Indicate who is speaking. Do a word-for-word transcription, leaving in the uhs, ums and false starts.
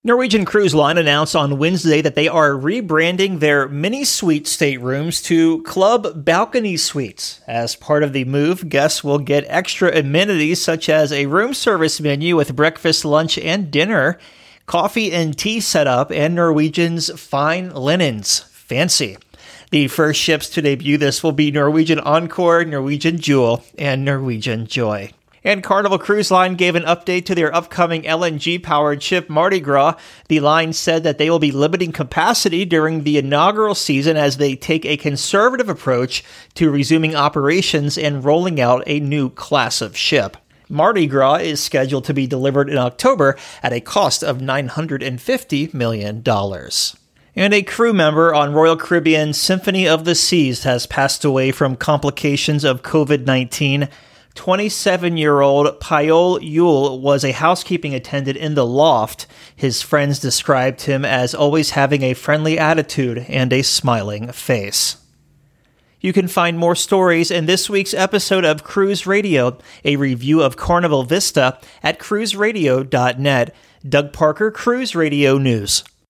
Speaker 1: Norwegian Cruise Line announced on Wednesday that they are rebranding their mini suite staterooms to Club Balcony Suites. As part of the move, guests will get extra amenities such as a room service menu with breakfast, lunch, and dinner, coffee and tea setup, and Norwegian's fine linens. Fancy. The first ships to debut this will be Norwegian Encore, Norwegian Jewel, and Norwegian Joy. And Carnival Cruise Line gave an update to their upcoming L N G-powered ship Mardi Gras. The line said that they will be limiting capacity during the inaugural season as they take a conservative approach to resuming operations and rolling out a new class of ship. Mardi Gras is scheduled to be delivered in October at a cost of nine hundred fifty million dollars. And a crew member on Royal Caribbean Symphony of the Seas has passed away from complications of covid nineteen. twenty-seven-year-old Payol Yule was a housekeeping attendant in the loft. His friends described him as always having a friendly attitude and a smiling face. You can find more stories in this week's episode of Cruise Radio, a review of Carnival Vista, at cruise radio dot net. Doug Parker, Cruise Radio News.